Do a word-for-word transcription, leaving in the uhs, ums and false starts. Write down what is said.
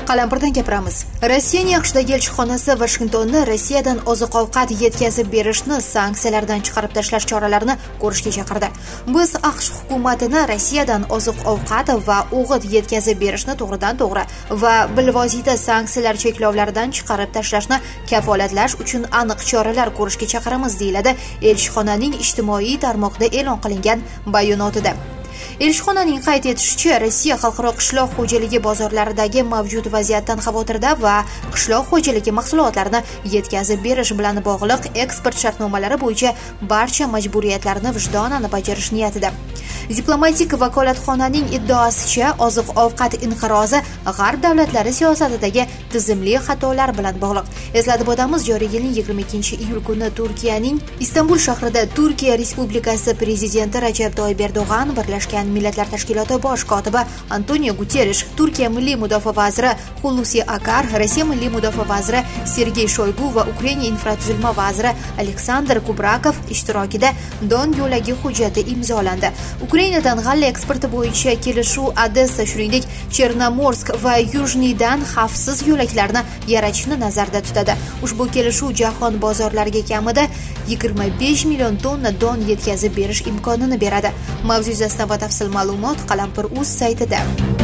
Qalampirdan gapiramiz. Rossiyaning AQShdagi elchixonasi Vashingtonni Rossiyadan oziq-ovqat yetkazib berishni sanksiyalardan chiqarib tashlash choralarini ko'rishga chaqirdi. Biz AQSh hukumatini Rossiyadan oziq-ovqat va o'g'it yetkazib berishni to'g'ridan-to'g'ri va bilvosita sanksiyalar cheklovlaridan chiqarib tashlashni kafolatlash uchun aniq choralar ko'rishga chaqiramiz, deyiladi elchixonaning ijtimoiy tarmoqda e'lon qilingan bayonotida. Elchixonaning qayd etishicha, Rossiya xalqaro qishloq xo'jaligi bozorlaridagi mavjud vaziyatdan xavotirda va qishloq xo'jaligi mahsulotlarini yetkazib berish bilan bog'liq eksport shartnomalari bo'yicha barcha majburiyatlarni vijdonan bajarish niyatida. Diplomatik vakolatxonaning iddaosicha, oziq-ovqat inqirozi g'arb davlatlari siyosatidagi tizimli xatolar bilan bog'liq. Eslatib o'tamiz, joriy yilning yigirma ikkinchi iyul kuni Turkiyaning Istanbul shahrida Turkiya Respublikasi prezidenti Rajab Toyyib Erdo'g'an, Birlashgan Millatlar Tashkiloti bosh kotibi Antonio Guterrish, Turkiya milliy mudofaa vaziri Hulusi Akar, Rossiya milliy mudofaa vaziri Sergey Shoygu va Ukraina infratuzilma vaziri Aleksandr Kubrakov ishtirokida Don yo'lagi hujjati imzolandi. Ukrainadan g'alla eksporti bo'yicha kelishuv Odessa, shuningdek Chernomorsk va Yujniydan xavfsiz yo'laklarni yaratishni nazarda tutadi. Ushbu kelishuv jahon bozorlariga kamida yigirma besh million tonna don yetkazib berish imkonini beradi. Mavzu yuzasidan batafsil ma'lumot Qalampir.uz saytida.